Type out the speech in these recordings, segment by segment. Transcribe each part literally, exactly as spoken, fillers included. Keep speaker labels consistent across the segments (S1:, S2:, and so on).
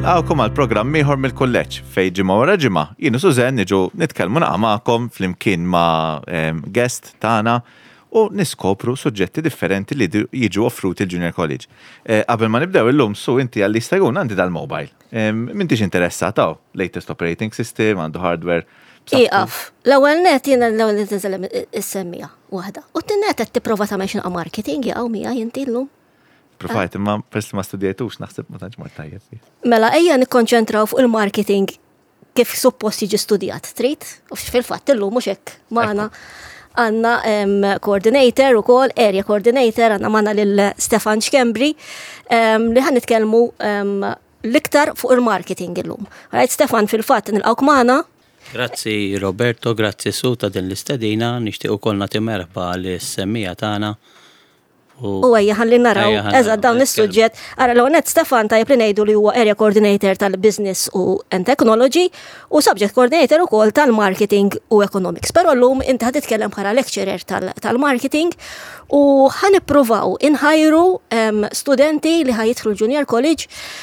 S1: nilqawkom għal programm ieħor mill-kulleġġ fejn ġimgħa wara ġimgħa jien u Sużen niġu nitkellmu naqa' magħkom flimkien ma' guest tagħna u niskopru suġġetti differenti li jiġu offruti l-Junior College. Qabel ma nibdew illum su inti għalli jistajun għandi dal-mobile. M'intix interessat hawn latest operating system, għandu hardware.
S2: Iqaf, l-ewwel net jiena l-ewwel net niżel is-semmija waħda. U t-tinnet qed tipprova tagħmel xi marketing jaqgħu mija inti llum.
S1: Provajt, imma peress ma studijajtux naħseb ma tantx mar tajjeb.
S2: Mela ejja nikkonċentraw fuq il-marketing kif suppost jiġi studjat, trid? U fil-fatt illum mhux hekk magħna għandna coordinator ukoll, area coordinator, għandna magħna lil Stefan Xkembri li ħan nitkellmu l-iktar fuq il-marketing illum. Right, Stefan fil-fatt nilqgħuk magħna.
S3: Grazzi Roberto, grazzi Su ta' din l-istedina, nixtieq ukoll nagħti merħba lis-semmija tagħna.
S2: U għajja ħalli naraw, eżad dawn is-suġġett. Ara l-għonet Stefan tajb li ngħidu li huwa area coordinator tal-business u and technology u subject coordinator ukoll tal-marketing u economics. Però llum inti ħad titkellem bħala lecturer tal-marketing u ħanippruvaw inħajru studenti li ħajidħlu l-Junior College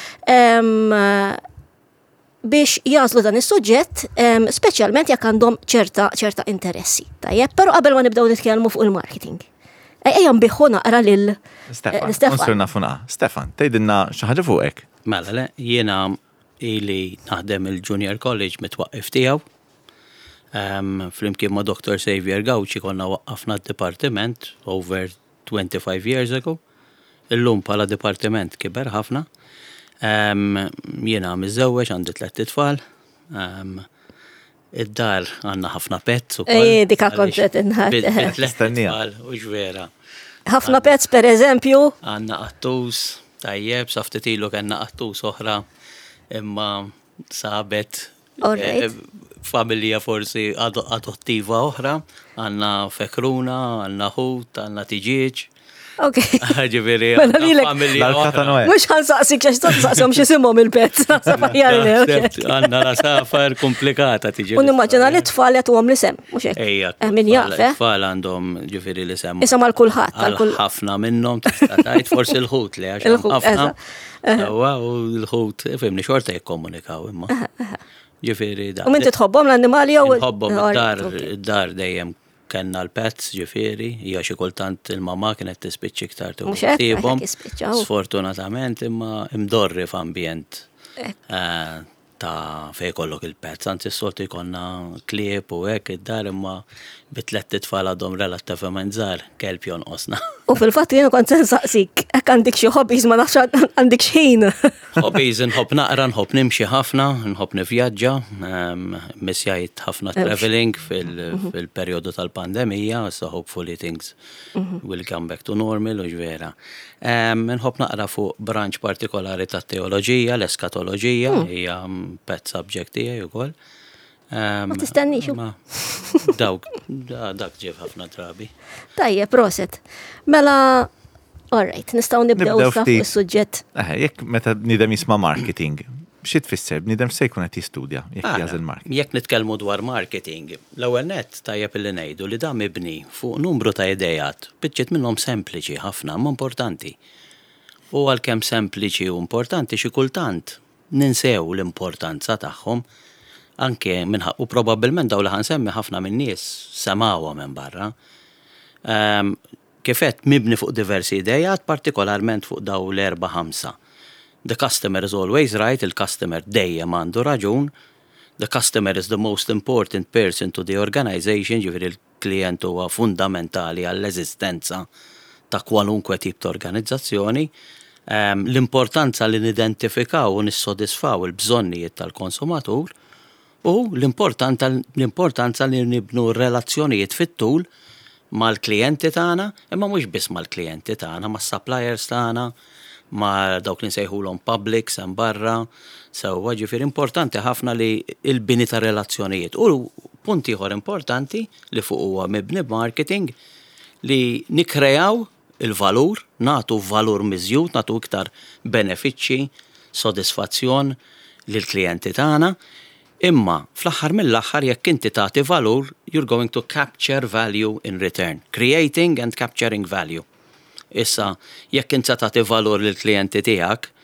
S2: biex jażlu dan is-suġġett, speċjalment jekk għandhom ċerta ċerta interessi. Tajjeb, però qabel ma nibdew nitkellmu fuq il-marketing. Ejja nbiħħu naqra lil
S1: Stefan. Stefan, Stefan, tgħidilna xi ħaġa fuqek.
S3: Mela le, jiena ili naħdem il-Junior College mitwaqqif tiegħu. Flimkien ma' Doctor Xavier Gawċi konna waqqafna d-dipartiment over twenty-five years ago. Illum bħala dipartiment kiber ħafna. Jiena miżewweġ għandi tliet tfal. Id-dar għanna ħafna pets u
S2: Ej, dika kontet inħad.
S3: U ġvera.
S2: ħafna pets per eżempju?
S3: Għanna qattus, tajjeb, saftetilu għanna qattus oħra, imma sabet familja forsi adottiva oħra, għanna fekruna, għanna ħut, għanna tiġiġ.
S2: Ok.
S3: Ġiviri,
S1: familja oħra.
S2: Mux għan saqsik xax taqsam xisimom il-pets.
S3: Għanna la safar komplikata tiġi.
S2: Un immaġina li t-tfal jgħatu għom li sem, mux ek.
S3: Ejja,
S2: min jaffe.
S3: t-tfal għandhom ġifiri li sem.
S2: Isam għal-kulħat.
S3: Għal-ħafna minnom t-istatajt, forsi l-ħut li għax ħafna. U l-ħut, fimni xorta jikkomunikaw imma. Ġifiri da.
S2: U minn titħobbom l-annimali għaw?
S3: Tħobbom id-dar dejjem kenna l-pets ġifiri, hija xi kultant il-mama kienet tispiċċi iktar tibhom. Sfortunatament imma imdorri f'ambjent ta' fejn kollok il-pets, anzi s-soltu jkollna klieb u hekk id-dar imma bitlet titfal għadhom relattivament żgħar kelb jonqosna.
S2: U fil-fatt jien kont se nsaqsik, hekk għandek xi hobbies ma nafx għandek xejn.
S3: Hobbies inħobb naqra, nħobb nimxi ħafna, nħobb nivvjaġġa, missjajt ħafna traveling fil-perjodu tal-pandemija, so hopefully things will come back to normal u ġvera. Nħobb naqra fuq branch partikolari tat-teoloġija, l-eskatoloġija, hija pet subject tiegħi wkoll.
S2: Ma tistennix.
S3: Dawk, dak ġef ħafna drabi.
S2: Tajjeb, proset. Mela, all right, nistgħu nibdew fuq is-suġġett.
S1: Jekk meta nidem jisma' marketing, xi tfisser bniedem se jkun qed jistudja jekk jażel marketing.
S3: Jekk nitkellmu dwar marketing, l-ewwel nett tajjeb illi ngħidu li dan mibni fuq numru ta' idejat, biċċiet minnhom sempliċi ħafna ma importanti. U għalkemm sempliċi u importanti xi kultant ninsew l-importanza tagħhom. Anke minħaq u probabbilment daw li ħansemmi ħafna minn nies semawha minn barra. Kifet mibni fuq diversi idejat, partikolarment fuq daw l-erba' ħamsa. The customer is always right, il-customer dejjem għandu raġun. The customer is the most important person to the organization, ġifieri il-klient huwa fundamentali għall-eżistenza ta' kwalunkwe tip ta' organizzazzjoni. L-importanza li nidentifikaw u nissodisfaw il-bżonnijiet tal-konsumatur. U l-importanza li nibnu relazzjonijiet fit-tul mal-klijenti tagħna, imma mhux biss mal-klijenti tagħna, mas-suppliers tagħna, ma' dawk li nsejħulhom publics hemm barra. Sewwa ġifier importanti ħafna li l-bini ta' relazzjonijiet. U punt ieħor importanti li fuq huwa mibni marketing li nikkreaw il-valur, nagħtu valur miżjud, nagħtu iktar benefiċċji, sodisfazzjon lill-klijenti tagħna. Imma fl-aħħar mill-aħħar jekk inti tagħti valur, you're going to capture value in return. Creating and capturing value. Issa, jekk inti tagħti valur lill-klijenti tiegħek,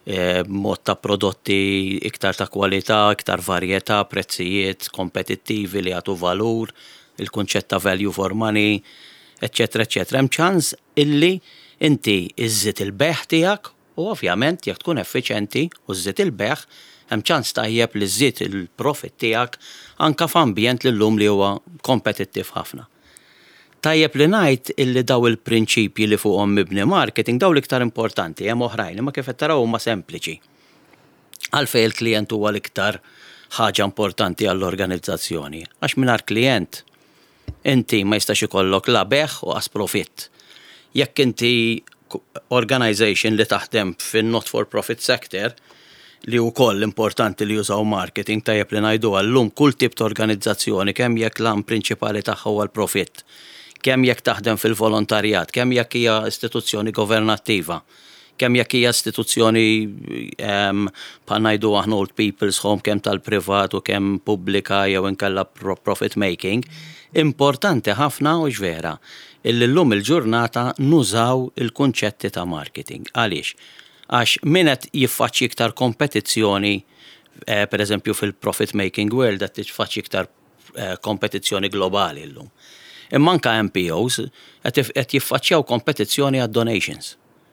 S3: mod ta' prodotti iktar ta' kwalità, iktar varjetà, prezzijiet kompetittivi li għatu valur, il-kunċett ta' value for money, eccetera, eccetera. Hemm ċans illi inti iżżid il-beħ tiegħek u ovvjament jekk tkun effiċenti u żżid il-beħ, hemm ċans tajjeb li żżid il-profit tiegħek anke f'ambjent li llum li huwa kompetittiv ħafna. Tajjeb li ngħid illi daw il-prinċipji li fuqhom mibni marketing daw l-iktar importanti, hemm oħrajn, imma kif qed taraw huma sempliċi. Għalfejn il-klijent huwa l-iktar ħaġa importanti għall-organizzazzjoni. Għax mingħajr klient inti ma jistax ikollok la beħ u qas profitt. Jekk inti organization li taħdem fin-not for profit sector li wkoll importanti li jużaw marketing tajjeb li ngħidu għallum kull tip ta' organizzazzjoni kemm jekk l-għan prinċipali tagħha huwa l-profitt, kemm jekk taħdem fil-volontarjat, kemm jekk hija istituzzjoni governattiva, kemm jekk hija istituzzjoni um, pa ngħidu aħna old people's home kemm tal-privat u kemm pubblika jew inkella profit making, importanti ħafna u ġvera illi llum il-ġurnata nużaw il-kunċetti ta' marketing. Għaliex? Għax min qed jiffaċċi iktar kompetizzjoni, eh, per eżempju fil-profit making world qed tiffaċċi iktar eh, kompetizzjoni globali llum. Imma anke M P Os qed jiffaċċjaw kompetizzjoni għad donations.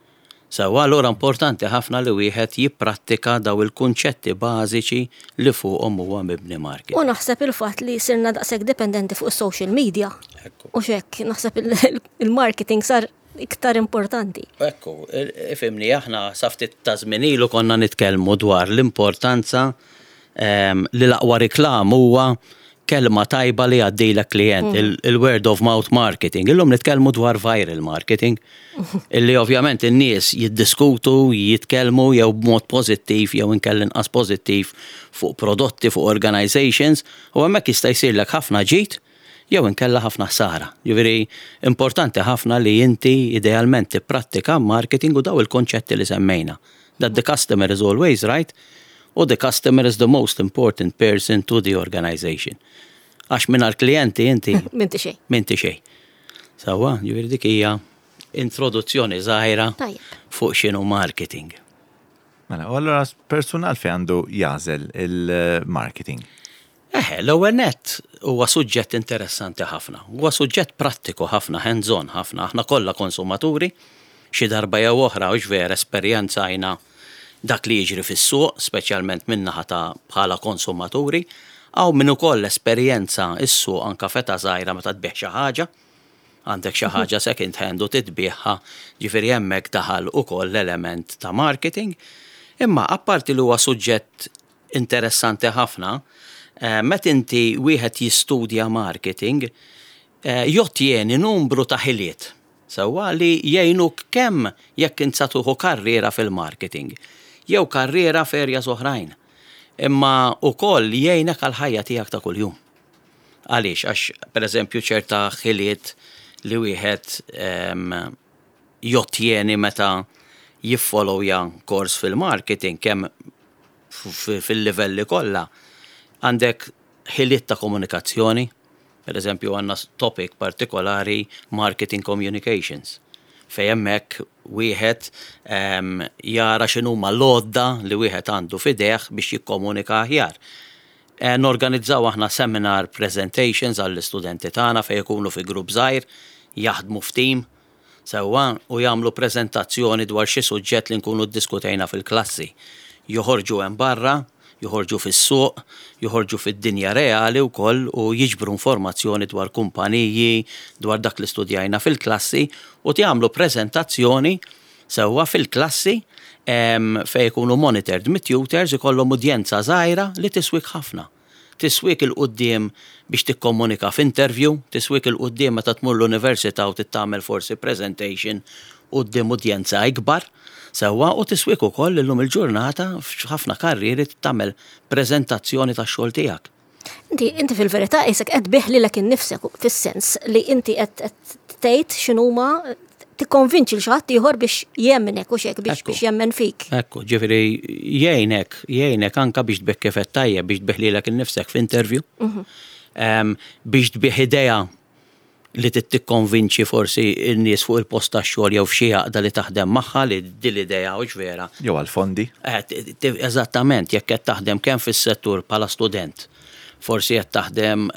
S3: Sewa allura importanti ħafna li wieħed jipprattika daw il-kunċetti bażiċi li fuqhom huwa mibni marketing.
S2: U naħseb il-fatt li sirna daqshekk dipendenti fuq is-social media. U x'hekk naħseb il-marketing sar iktar importanti.
S3: Ekku, ifimni aħna saftit ta' żmien ilu konna nitkellmu dwar l-importanza um, li l-aqwa riklam huwa kelma tajba li għaddejlek klient, mm. il-word of mouth marketing. Illum nitkellmu dwar viral marketing, illi ovvjament in-nies jiddiskutu, jitkellmu jew b'mod pożittiv jew inkella inqas pożittiv fuq prodotti, fuq organizations, u hemmhekk jista' jsirlek ħafna ġid jew inkella ħafna ħsara. Jiġifieri importanti ħafna li inti idealment tipprattika marketing u daw il-konċetti li semmejna. That the customer is always right u the customer is the most important person to the organization. Għax mingħajr klijenti inti
S2: minti xejn.
S3: Minti xejn. Sewwa, jiġifieri dik hija introduzzjoni żgħira fuq x'inhu marketing.
S1: Mela, u allura personal fejn għandu jażel il-marketing?
S3: Eħe, l-ewwel nett huwa suġġett interessanti ħafna. Huwa suġġett prattiku ħafna, hands-on ħafna. Aħna kollha konsumaturi, xi darba jew oħra u ġver esperjenzajna dak li jiġri fis-suq, speċjalment min-naħa ta' bħala konsumaturi, aw minn ukoll esperjenza is-suq anke feta żgħira meta tbieħ xi ħaġa, għandek xi ħaġa second hand u titbieħha, ġifieri hemmhekk daħal ukoll l-element ta' marketing. Imma apparti li huwa suġġett interessanti ħafna, eh, meta inti wieħed jistudja marketing, eh, jottieni numru ta' ħiliet. Sewwa li jgħinuk kemm jekk insatuħu karriera fil-marketing, jew karriera f'erjas oħrajn. Imma ukoll jgħinek għal-ħajja tiegħek ta' kuljum. Għaliex, għax pereżempju ċerta ħiliet li wieħed um, jottieni meta jiffollowja kors fil-marketing kemm fil-livelli kollha għandek ħiliet ta' komunikazzjoni, pereżempju għandna topic partikolari marketing communications. Fejn hemmhekk wieħed um, jara x'inhuma l-għodda li wieħed għandu f'idejh biex jikkomunika aħjar. E, norganizzaw aħna seminar presentations għall-istudenti tagħna fejn ikunu fi grupp żgħir, jaħdmu f'team, sewwa u jagħmlu preżentazzjoni dwar xi suġġett li nkunu ddiskutejna fil-klassi. Joħorġu hemm barra, joħorġu fis-suq, joħorġu fid-dinja reali wkoll u jiġbru informazzjoni dwar kumpaniji, dwar dak li studjajna fil-klassi u jagħmlu preżentazzjoni sewwa fil-klassi fejn ikunu monitored mit-tutors ikollhom udjenza żgħira li tiswik ħafna. Tiswik il-qudiem biex tikkomunika f'interview, tiswik il-qudiem meta tmur l-università u tittamel forsi presentation quddiem udjenza ikbar. Sewwa u tiswik ukoll illum il-ġurnata f'ħafna karrieri tagħmel preżentazzjoni tax-xogħol tiegħek.
S2: Inti inti fil-verità isek qed biħli lek innifsek fis-sens li inti qed tgħid x'inhuma tikkonvinċi l xi ħadd ieħor biex jemmenek u x'hekk biex biex jemmen fik.
S3: Ekku, ġifieri jgħinek, jgħinek anke biex tbieħ kif qed tajjeb biex tbieħ lilek innifsek f'interview. Biex tbieħ idea li tittikkonvinċi forsi n-nies fuq il-post tax-xogħol jew f'xi għaqda li taħdem magħha li din l-idea hux vera.
S1: Jew għall-fondi.
S3: Eżattament, jekk qed taħdem kemm fis-settur bħala student, forsi qed taħdem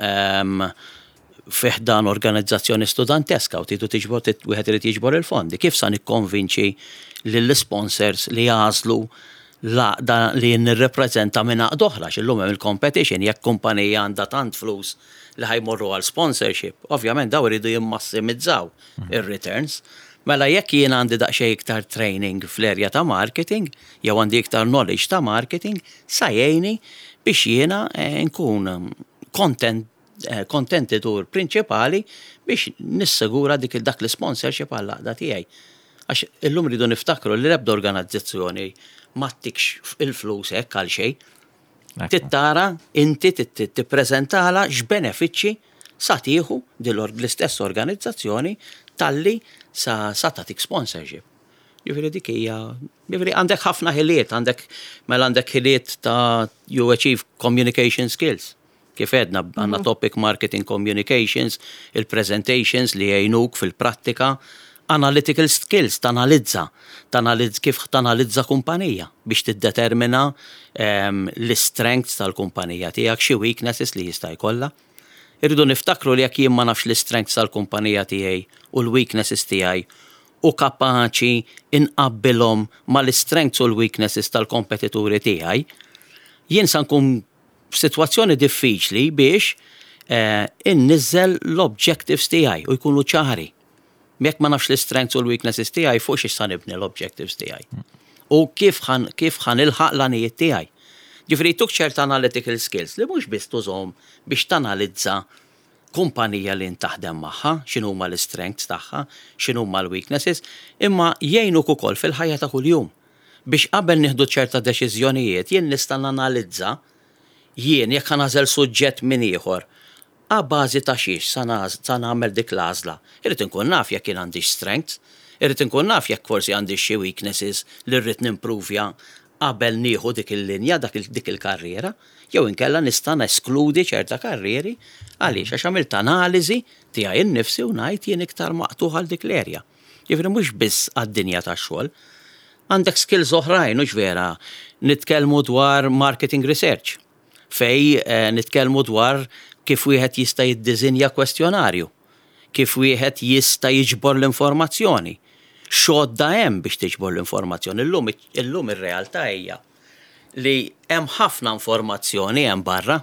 S3: fih dan organizzazzjoni studenteska u tidu tiġbor wieħed irid jiġbor il-fondi. Kif sa nikkonvinċi lill-sponsors li jażlu laqda li nirrepreżenta minn għaqd oħra x'illum hemm il-competition jekk kumpanija għandha tant flus li ħajmorru għal sponsorship, ovvjament daw iridu jimmassimizzaw ir-returns. Mela jekk jien għandi daqsxejn iktar training fl-erja ta' marketing, jew għandi iktar knowledge ta' marketing, sa jgħinni biex jiena nkun content kontentitur prinċipali biex nissegura dik dak l-sponsorship għall-laqda tiegħi. Għax illum rridu niftakru li l-ebda organizzazzjoni ma tikx il-flus hekk għal xejn. Tittara inti tippreżentala x'benefiċċji sa tieħu l-istess organizzazzjoni talli sa sa tagħtik sponsorship. Jiġifieri dik hija jiġifieri għandek ħafna ħiliet, għandek mela għandek ħiliet ta' you achieve communication skills. Kif edna għandna topic marketing communications, il-presentations li jgħinuk fil-prattika, analytical skills, tanalizza, tanalizza kif tanalizza kumpanija biex tiddetermina um, l-strengths tal-kumpanija tiegħek, xi weaknesses li jista' jkollha. Irridu niftakru li jekk jien ma nafx l-strengths tal-kumpanija tiegħi u l-weaknesses tiegħi u kapaċi inqabbilhom mal-strengths u l-weaknesses tal-kompetituri tiegħi, jien sa nkun f'sitwazzjoni diffiċli biex uh, innizzel l-objectives tiegħi u jkunu ċari. Mek ma nafx l-strengths u l-weaknesses tiegħi fuq xi sa nibni l-objectives tiegħi. U kif ħan kif ħan ilħaq l-għanijiet tiegħi. Ġifri tuk ċert analytical skills li mhux biss tużhom biex tanalizza kumpanija li ntaħdem magħha, x'inhu huma l-strengths tagħha, x'inhu huma l-weaknesses, imma jgħinuk ukoll fil-ħajja ta' kuljum. Biex qabel nieħdu ċerta deċiżjonijiet jien nista' nanalizza jien jekk ħanażel suġġett minn ieħor, a bażi ta' xiex sa nagħmel dik l-għażla. Irid inkun naf jekk jien għandix strengths, irid inkun naf jekk forsi għandix xi weaknesses li rrid nimprovja qabel nieħu dik il-linja dak dik il-karriera, jew inkella nista' neskludi ċerta karrieri għaliex għax għamilt analiżi tiegħi innifsi u ngħid jien iktar maqtuħ għal dik l-erja. Jiġifieri mhux biss għad-dinja tax-xogħol. Għandek skills oħrajn mhux vera nitkellmu dwar marketing research fej eh, nitkellmu dwar kif wieħed jista' jiddiżinja kwestjonarju, kif wieħed jista' jiġbor l-informazzjoni. X'għodda hemm biex tiġbor l-informazzjoni. Illum illum ir-realtà hija li hemm ħafna informazzjoni hemm barra,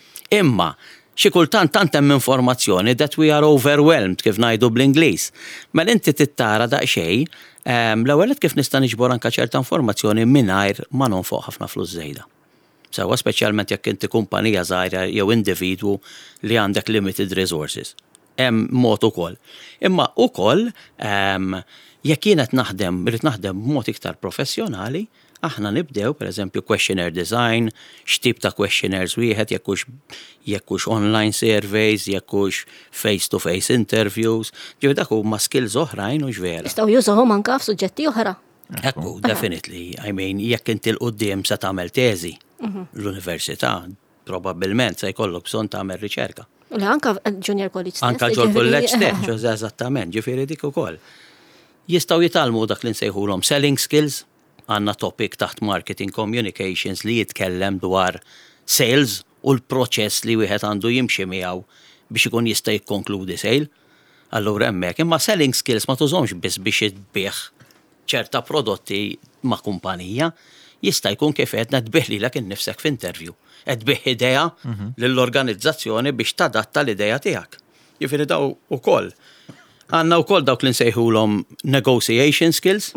S3: imma xi kultant tant hemm informazzjoni that we are overwhelmed kif ngħidu bl-Ingliż. Mela inti tittara daqsxejn um, l-ewwel kif nista' niġbor anke ċerta informazzjoni mingħajr ma nonfoq ħafna flus żejda. Sewa speċjalment jekk inti kumpanija żgħira jew individwu li għandek limited resources. Hemm mod ukoll. Imma ukoll um, jekk jien qed naħdem, irid naħdem b'mod iktar professjonali, aħna nibdew pereżempju questionnaire design, x'tip ta' questionnaires wieħed jekk hux jekk hux online surveys, jekk hux face to face interviews, ġew dak huma skills oħrajn hux vera.
S2: Jistgħu jużawhom anke f'suġġetti oħra.
S3: Ekku, definitely. I mean, jekk inti l-qudiem se tagħmel teżi l-università, probabbilment se jkollok bżonn tagħmel riċerka.
S2: Anka junior college.
S3: Anka ġol college test, eżattament, ġifieri dik ukoll. Jistgħu jitalmu dak li nsejħulhom selling skills, għandna topic taħt marketing communications li jitkellem dwar sales u l-proċess li wieħed għandu jimxi miegħu biex ikun jista' jikkonkludi sale. Allura hemmhekk, imma selling skills ma tużhomx biss biex itbieħ ċerta prodotti ma' kumpanija, jista' jkun kif qed tbieħ lilek innifsek f'interview. Qed tbieħ idea lill-organizzazzjoni biex tadatta l-idea tiegħek. Jifieri daw ukoll. Għandna wkoll dawk li nsejħulhom negotiation skills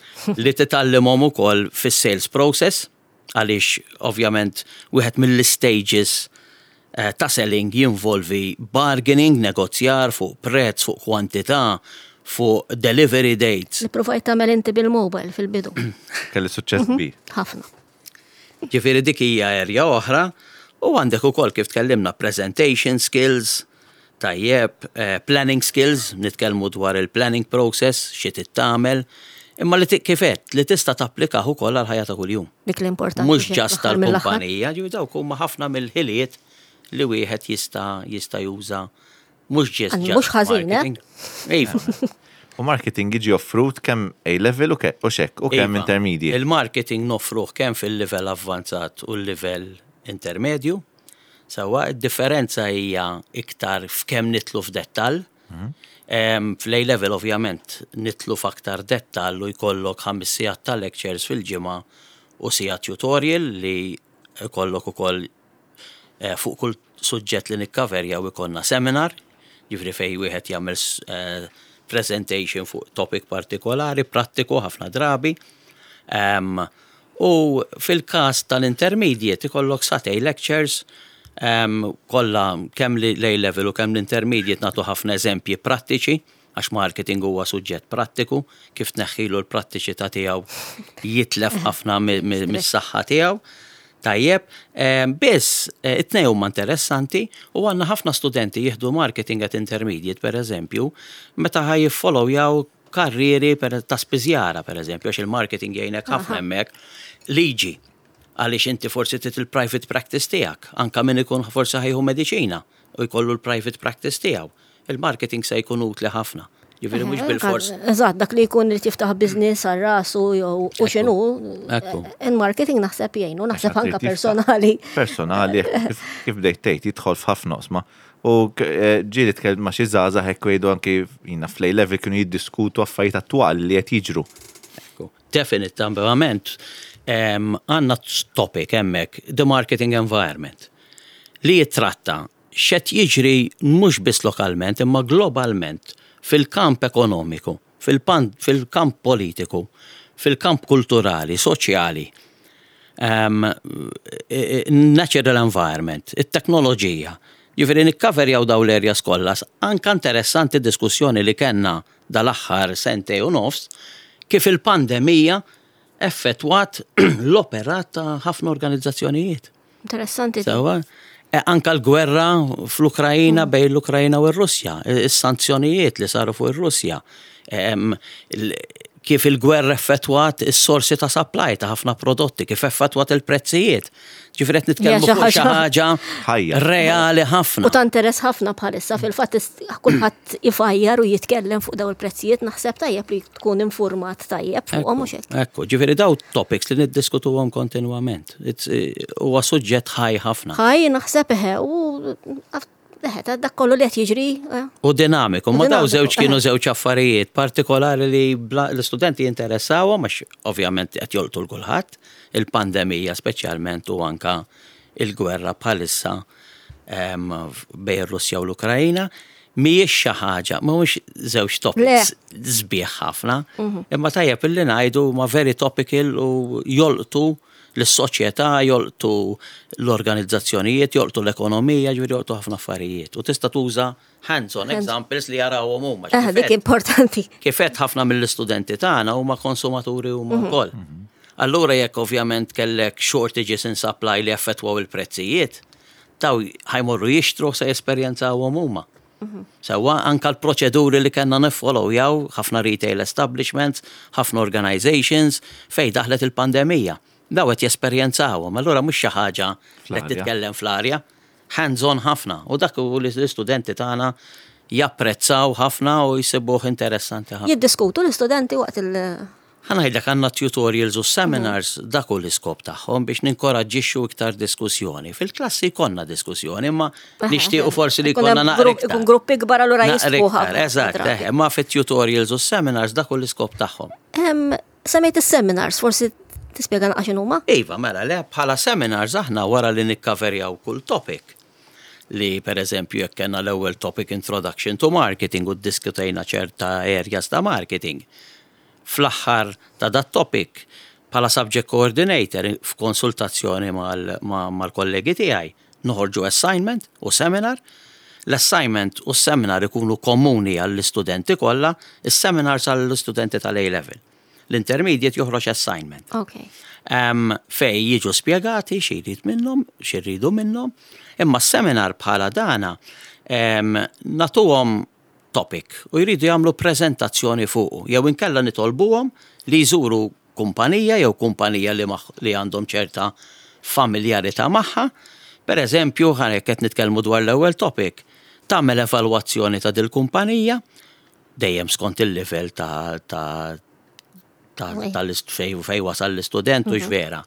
S3: li titgħallimhom ukoll fis-sales process għaliex ovvjament wieħed mill-stages ta' selling jinvolvi bargaining, negozjar fuq prezz, fuq kwantità, fuq delivery dates.
S2: Li provajt tagħmel inti bil-mobile fil-bidu.
S1: Kelli suċċess bi.
S2: Ħafna.
S3: Ġifieri dik hija erja oħra u għandek ukoll kif tkellimna presentation skills, tajjeb, uh, planning skills, nitkellmu dwar il-planning process, xi tittamel, imma li kifet li tista' tapplikaħ ukoll għal ħajja ta' kuljum.
S2: Dik l-importanti.
S3: Mhux ġast tal-kumpanija, ġifieri dawk huma ħafna mill-ħiliet li wieħed jista' jista' juża Mhux ġest.
S2: Mhux ħażin,
S3: eh?
S1: U marketing jiġi offrut kemm A-level u xekk u kemm intermediate.
S3: Il-marketing nofruh kemm fil-livell avvanzat u l-livell intermedju. Sawa, id-differenza hija iktar f'kemm nitlu f'dettall. Fl-A-level ovvjament nitlu f'aktar dettall u jkollok ħames sigħat ta' lectures fil-ġimgħa u sigħa tutorial li jkollok ukoll fuq kull suġġett li nikkaverja u jkollna seminar, jiġri fejn wieħed jagħmel presentation fuq topic partikolari, prattiku ħafna drabi. Um, u fil-każ tal-intermediate ikollok satej lectures um, kollha kemm l-A-level u kemm l-intermediate nagħtu ħafna eżempji prattiċi għax marketing huwa suġġett prattiku, kif tneħħilu l-prattiċità tiegħu jitlef ħafna mis-saħħa tiegħu. Tajjeb, biss it-tnej huma interessanti u għandna ħafna studenti jieħdu marketing at intermediate, per eżempju, meta ħaj jiffollowjaw karrieri ta' spiżjara, per eżempju, għax il-marketing jgħinek ħafna hemmhekk liġi għaliex inti forsi tit il-private practice tiegħek, anke min ikun forsi ħajħu mediċina u jkollu l-private practice tiegħu. Il-marketing se jkun utli ħafna. Jiġifieri mhux bil-fors.
S2: Eżatt, dak li jkun li tiftaħ business għal rasu jew u x'inhu. Il-marketing naħseb jgħinu, naħseb anke personali.
S1: Personali, kif bdejt tgħid jidħol f'ħafna osma. U ġieli tkellem ma' xi żgħażagħ hekk jgħidu anke jiena fl-A-level kienu jiddiskutu affarijiet attwali li qed jiġru.
S3: Definitivament għandna topic hemmhekk, the marketing environment, li jittratta x'qed jiġri mhux biss lokalment imma globalment fil-kamp ekonomiku, fil-kamp politiku, fil-kamp kulturali, soċjali, um, natural environment, it-teknoloġija. Ġifieri nikkaverjaw daw l-areas kollha, anke interessanti diskussjoni li kellna dal-aħħar sentej u nofs, kif il-pandemija effettwat l-operat ta' ħafna organizzazzjonijiet.
S2: Interessanti.
S3: Sewa, anka l-gwerra fl-Ukrajina bejn l-Ukrajina u r-Russja, is-sanzjonijiet li saru fuq ir-Russja, kif il-gwerra effettwat is-sorsi ta' supply ta' ħafna prodotti, kif effettwat il-prezzijiet. Ġifieri qed nitkellmu fuq xi ħaġa reali ħafna.
S2: U ta' interess ħafna bħalissa fil-fatt kulħadd ifajjar u jitkellem fuq daw il-prezzijiet naħseb tajjeb li tkun informat tajjeb fuqhom mhux hekk.
S3: Ekku, ġifieri daw topics li niddiskutuhom kontinwament. Huwa suġġett ħaj ħafna.
S2: Ħaj naħseb eħe u Eħe, dak kollu li qed jiġri.
S3: U dinamiku, ma daw żewġ kienu żewġ affarijiet partikolari li l-istudenti jinteressawhom għax ovvjament qed jolqtu l-kulħadd, il-pandemija speċjalment u anka il-gwerra bħalissa bejn ir-Russja u l-Ukrajna, mhijiex xi ħaġa, mhux żewġ topics sbieħ ħafna, imma tajjeb illi ngħidu ma very topical u jolqtu l-soċjetà, jolqtu l-organizzazzjonijiet, jolqtu l-ekonomija, ġifieri jolqtu ħafna affarijiet. U tista' tuża hands-on examples li jarawhom huma.
S2: Dik importanti.
S3: Kif qed ħafna mill-istudenti tagħna huma konsumaturi huma wkoll. Allura jekk ovvjament kellek shortages in supply li affettwaw il-prezzijiet, taw ħajmorru jixtru se jesperjenzawhom huma. Sewwa anke l-proċeduri li kellna niffollowjaw ħafna retail establishments, ħafna organizations fejn daħlet il-pandemija. Daw qed jesperjenzawhom, allura mhux xi ħaġa li qed titkellem fl-arja, hands-on ħafna u dak u l-istudenti tagħna japprezzaw ħafna u jsibuh interessanti ħafna.
S2: Jiddiskutu l-istudenti waqt il-
S3: Ħanajdlek għandna tutorials u seminars dak u l-iskop tagħhom biex ninkoraġġixxu iktar diskussjoni. Fil-klassi jkollna diskussjoni, imma nixtiequ forsi li jkollna naqra iktar.
S2: Ikun gruppi kbar allura jisbu ħafna.
S3: Eżatt, imma fit-tutorials u seminars dak u l-iskop tagħhom.
S2: Semmejt is-seminars, forsi tispjega naqra x'inhuma?
S3: Iva, mela le bħala seminars aħna wara li nikkaverjaw kull topic li per eżempju jekk kellna l-ewwel topic introduction to marketing u ddiskutejna ċerta areas ta' marketing. Fl-aħħar ta' dat topic bħala subject coordinator f'konsultazzjoni mal-kollegi tiegħi noħorġu assignment u seminar. L-assignment u s-seminar ikunu komuni għall-istudenti kollha, is-seminars għall-istudenti tal-A-level. L-intermediate joħroġ assignment.
S2: Okay.
S3: Um, fej jiġu spjegati xirrid minnhom, xirridu minnhom, imma s-seminar bħala dana um, natuhom topic u jridu jagħmlu preżentazzjoni fuqu. Jew inkella nitolbuhom li jżuru kumpanija jew kumpanija li, li għandhom ċerta familjarità magħha. Per eżempju, ħanek qed nitkellmu dwar l-ewwel topic, tagħmel evalwazzjoni ta' dil-kumpanija, dejjem skont il-livell ta' ta' tal-fej fej wasal l-istudent u x'vera.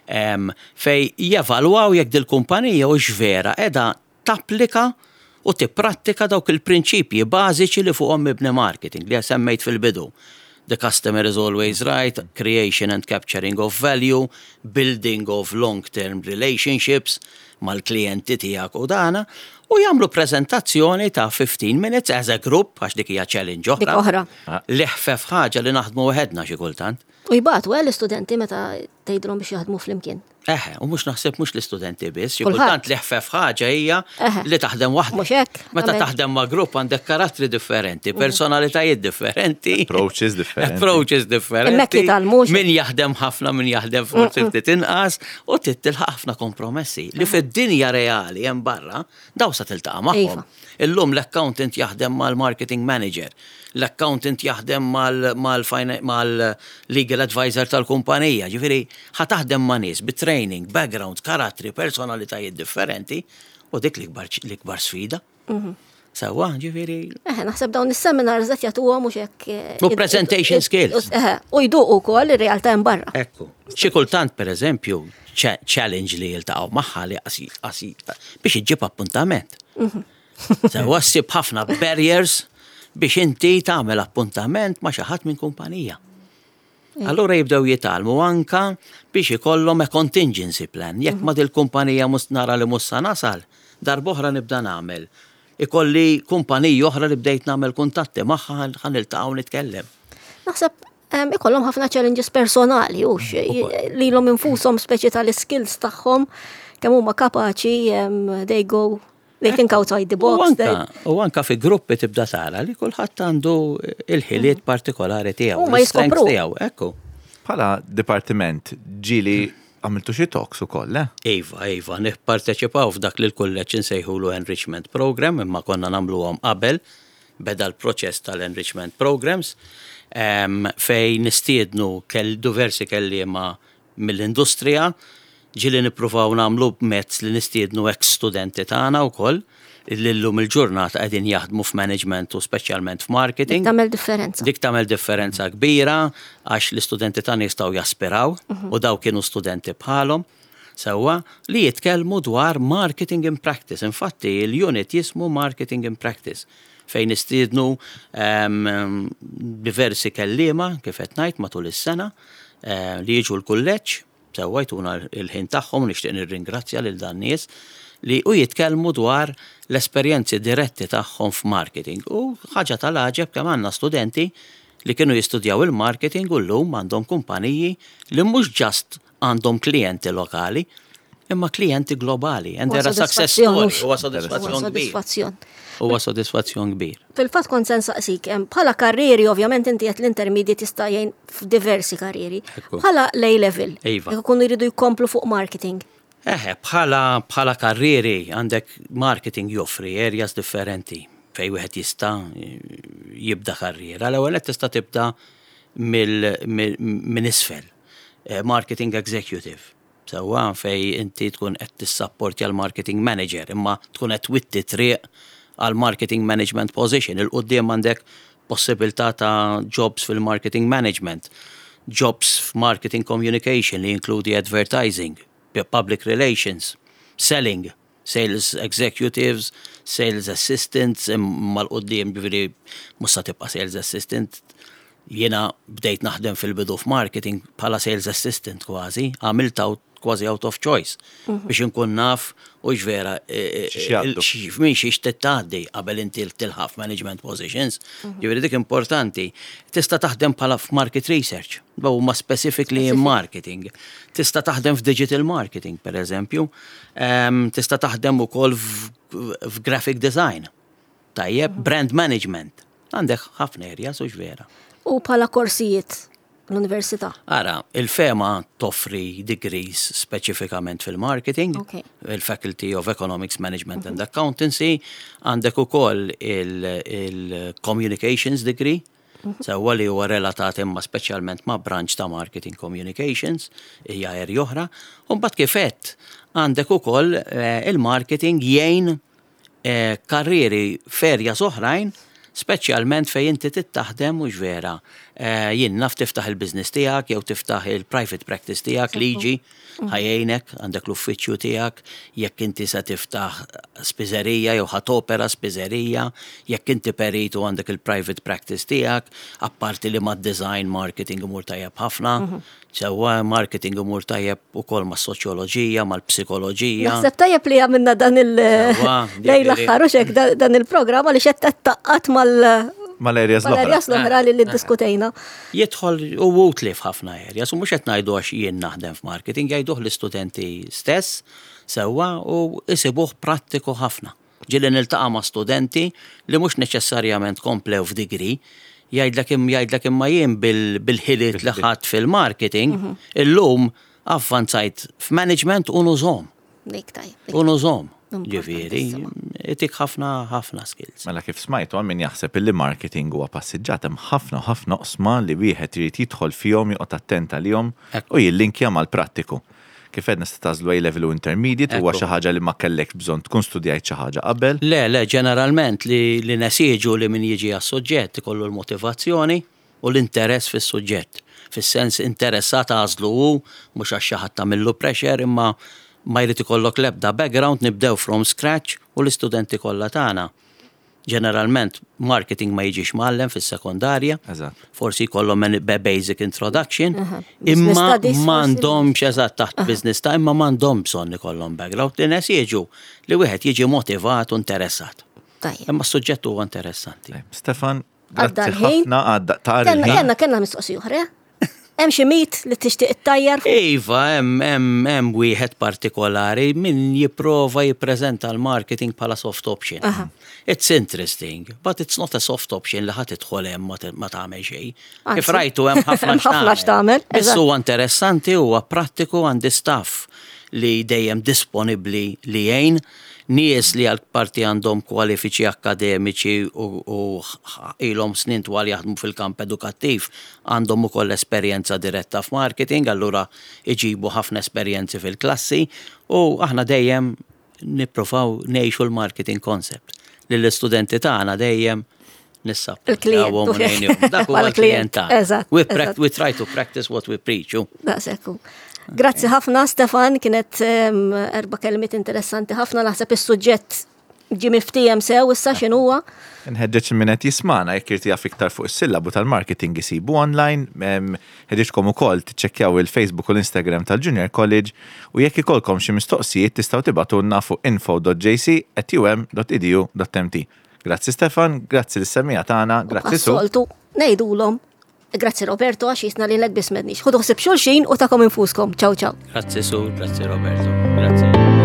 S3: Fej jevalwaw jekk dil-kumpanija u x'vera edha tapplika u tipprattika dawk il-prinċipji bażiċi li fuqhom mibni marketing li semmejt fil-bidu. The customer is always right, creation and capturing of value, building of long-term relationships mal-klijenti tiegħek u dana, u jagħmlu preżentazzjoni ta' fifteen minutes as a group, għax dik hija challenge oħra.
S2: oħra.
S3: Li ħfef ħaġa li naħdmu waħedna xi kultant.
S2: U jibgħatu l-istudenti meta tgħidulhom biex jaħdmu flimkien.
S3: Eħe, u mhux naħseb mhux l-istudenti biss, xi kultant li ħfef ħaġa hija li taħdem waħda.
S2: Mhux hekk.
S3: Meta taħdem ma' grupp għandek karattri differenti, personalitajiet differenti,
S1: approaches differenti.
S3: Approaches differenti.
S2: Mekki tal-mhux.
S3: Min jaħdem ħafna, min jaħdem forsi ftit inqas, u titilħaq ħafna kompromessi li fid-dinja reali hemm barra daw sa tiltaqa' magħhom. Illum l-accountant jaħdem mal-marketing manager, l-accountant jaħdem mal-legal advisor tal-kumpanija, ġifieri ħataħdem ma' nies bit-training, background, karattri, personalitajiet differenti u dik l-ikbar sfida. Sewwa, ġifieri.
S2: Eħe, naħseb dawn is-seminars qed jagħtuhom mhux hekk.
S3: U presentation skills.
S2: Eħe, u jduqu wkoll ir-realtà hemm barra.
S3: Ekku. Xi kultant pereżempju challenge li jiltaqgħu magħha li qasi biex iġġib appuntament. Sewwa ssib ħafna barriers biex inti tagħmel appuntament ma' xi ħadd minn kumpanija. Allura jibdew jitalmu anka biex ikollhom a contingency plan. Jekk ma dil-kumpanija mus nara li mussa nasal, darb'oħra nibda nagħmel. Ikolli kumpaniji oħra li bdejt nagħmel kuntatti magħha ħaniltaqgħu nitkellem.
S2: Naħseb ikollhom ħafna challenges personali u lilhom infushom speċi tal-skills tagħhom kemm huma kapaċi they go they think outside the box.
S3: U anka fi gruppi tibda tara li kulħadd għandu il-ħiliet partikolari tiegħu.
S2: Ma jiskopru.
S3: Ekku.
S1: Bħala dipartiment ġili għamiltu xi talks ukoll, eh?
S3: Iva, iva, nipparteċipaw f'dak li l-kulleġġ insejħulu enrichment program, imma konna nagħmluhom qabel beda l-proċess tal-enrichment programs fej nistiednu kell diversi kelliema mill-industrija ġili nippruvaw nagħmlu b'mezz li nistiednu ex-studenti tagħna wkoll li llum il-ġurnata qegħdin jaħdmu f'management u speċjalment f'marketing.
S2: Dik tagħmel differenza.
S3: Dik tagħmel differenza kbira għax l-istudenti tagħna jistgħu jaspiraw u daw kienu studenti bħalhom sewwa li jitkellmu dwar marketing in practice. Infatti l-unit jismu marketing in practice fejn nistiednu diversi kelliema kif qed ngħid matul is-sena li jiġu l-kulleġġ sewwa jtuna il-ħin tagħhom nixtieq nirringrazzja lil dan nies li u jitkellmu dwar l-esperjenzi diretti tagħhom f'marketing. U ħaġa tal-aġeb kemm għandna studenti li kienu jistudjaw il-marketing u llum għandhom kumpaniji li mhux ġast għandhom klijenti lokali, imma klijenti globali. And they're a success story. Huwa sodisfazzjon kbir. Huwa sodisfazzjon kbir.
S2: Fil-fatt kont se nsaqsik, bħala karrieri ovvjament inti qed l-intermediate tista' jgħin f'diversi karrieri. Bħala A-level.
S3: Iva.
S2: Jekk ikunu jridu jkomplu fuq marketing.
S3: Eħe, bħala bħala karrieri għandek marketing joffri areas differenti fej wieħed jista' jibda karriera. L-ewwel qed tista' tibda minn isfel. Marketing executive. Sewwa fej inti tkun qed tissapporti għal marketing manager, imma tkun qed twitti triq għal marketing management position. Il-qudiem għandek possibilità ta' jobs fil-marketing management, jobs f'marketing communication li inkludi advertising, public relations, selling, sales executives, sales assistants, mal-qudiem ġifieri mhux se tibqa' sales assistant. Jiena bdejt naħdem fil-bidu f'marketing bħala sales assistant kważi, għamilt kważi out of choice biex inkun naf u ġvera min xiex tittaddi qabel inti tilħaf management positions. Ġifieri dik importanti. Tista' taħdem bħala f'market research, u ma specifically in marketing. Tista' taħdem f'digital marketing, per eżempju. Tista' taħdem ukoll f'graphic design. Tajjeb, brand management. Għandek ħafna areas u ġvera.
S2: U bħala korsijiet l-università.
S3: Ara, il-fema toffri degrees speċifikament fil-marketing,
S2: Okay.
S3: il-Faculty of Economics, Management and Accountancy, għandek ukoll il-Communications degree, sewwa li huwa relatat imma speċjalment ma' branch ta' Marketing Communications, hija area oħra, u mbagħad kif għedt għandek ukoll il-marketing jgħin karrieri ferja soħrajn, speċjalment fej inti tittaħdem mhux vera. Jien naf tiftaħ il-business tiegħek jew tiftaħ il-private practice tiegħek liġi, ħajjejnek għandek l-uffiċċju tiegħek, jekk inti se tiftaħ spiżerija jew ħatopera spiżerija, jekk inti peritu għandek il-private practice tiegħek, apparti li mad-design marketing imur tajjeb ħafna, ċewwa marketing imur tajjeb ukoll mas-soċjoloġija, mal-psikoloġija.
S2: Naħseb tajjeb li għamilna dan il-lejl aħħar u xek dan il-programm għaliex qed taqqat mal-
S1: mal-areas l-oħra.
S2: Mal-areas l-oħra li l-diskutejna.
S3: Jidħol u utlif ħafna areas, u mhux qed ngħidu għax jien naħdem f'marketing, jgħiduh l-istudenti stess sewwa u isibuh prattiku ħafna. Ġieli niltaqa' ma' studenti li mhux neċessarjament komplew f'degree, jgħidlek jgħidlek imma jien bil-ħiliet li ħadd fil-marketing, illum avvanzajt f'management u nużhom.
S2: Dik tajb.
S3: U nużhom. Ġifieri, itik ħafna ħafna skills.
S1: Mela kif smajtu għal min jaħseb illi marketing huwa passiġġat hemm ħafna ħafna oqsma li wieħed irid jidħol fihom joqgħod attent għalihom u jillinkja mal-prattiku. Kif qed nista' tażlu A-level u intermediate huwa xi ħaġa li ma kellekx bżonn tkun studjajt xi ħaġa qabel?
S3: Le, le, ġeneralment li li nesieġu li min jiġi għas-suġġett ikollu l-motivazzjoni u l-interess fis-suġġett. Fis-sens interessat għażlu hu mhux għax xi ħadd tagħmillu pressure imma ma jrid ikollok l-ebda background nibdew from scratch u l-istudenti kollha tagħna. Ġeneralment marketing ma jiġix mallem fis-sekondarja, forsi jkollhom basic introduction, imma m'għandhomx eżatt taħt business ta' imma m'għandhom bżonn ikollhom background li nies jiġu li wieħed jiġi motivat u interessat. Imma s-suġġett huwa interessanti.
S1: Stefan, grazzi ħafna għadda tari.
S2: Kellna kellna mistoqsija oħra. Hemm xi mit li tixtieq ittajjar?
S3: Iva, hemm hemm hemm wieħed partikolari min jipprova jippreżenta l-marketing bħala soft option. It's interesting, but it's not a soft option li ħadd idħol hemm ma tagħmel xejn. Kif rajtu hemm ħafna x'tagħmel. Issa huwa interessanti huwa prattiku għandi staff li dejjem disponibbli li jgħin nies li għal-parti għandhom kwalifiċi akademiċi u ilhom snin twal jaħdmu fil-kamp edukattiv għandhom ukoll esperjenza diretta f'marketing, allura iġibu ħafna esperjenzi fil-klassi u aħna dejjem nippruvaw ngħixu l-marketing concept. Lill-istudenti tagħna dejjem nissapportawhom u ngħinhom. Dak huwa l-klient tagħna. We try to practice what we preach.
S2: Daqshekk. Grazzi ħafna, Stefan, kienet erba' kelmiet interessanti ħafna, naħseb is-suġġett ġi miftijem sew issa x'inhuwa.
S1: Nħeġġeġ min qed jismana jekk irid jaf iktar fuq is-sillabu tal-marketing isibu online, ħeġġeġkom ukoll tiċċekkjaw il-Facebook u l-Instagram tal-Junior College u jekk ikolkom xi mistoqsijiet tistgħu tibgħatulna fuq info dot j c at u m dot e d u dot m t. Grazzi Stefan, grazzi lis-semija tagħna, grazzi Su.
S2: Soltu ngħidulhom. Grazzi Roberto għax jisna li l-ek bismednix. Ħudu ħsib xulxin u takom infuskom. Ciao ciao.
S3: Grazzi Su, grazzi Roberto. Grazzi.